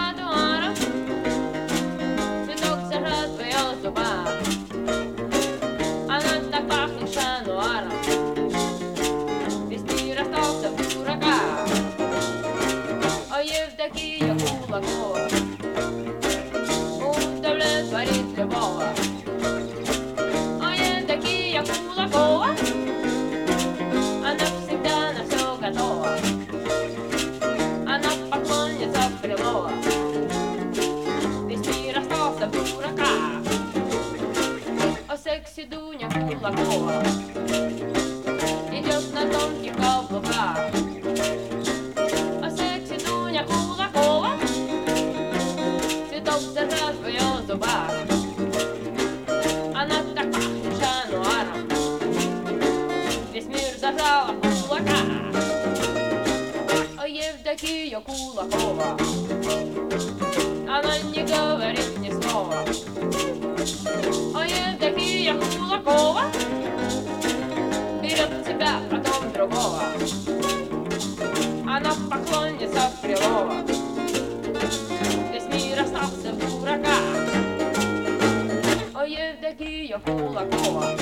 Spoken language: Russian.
тротуаром, цветок зажат в ее зубах. Она так пахнет шануаром, весь мир остался в дураках. О, Евдокия Кулакова удовлетворит любого. О, Евдокия Кулакова, она всегда на все готова. Она поклонница Крылова, весь мир остался в дураках. О, секси Дуня Кулакова идет на тонких каблуках. О, секси Дуня Кулакова, цветок зажат в ее зубах. Она так пахнет шануаром, весь мир зажала в кулаках. О, Евдокия Кулакова, она не говорит ни слова. О, Евдокия Кулакова берет себя, потом другого. Она поклонница Крылова, весь мир остался в дураках. О, Евдокия Кулакова,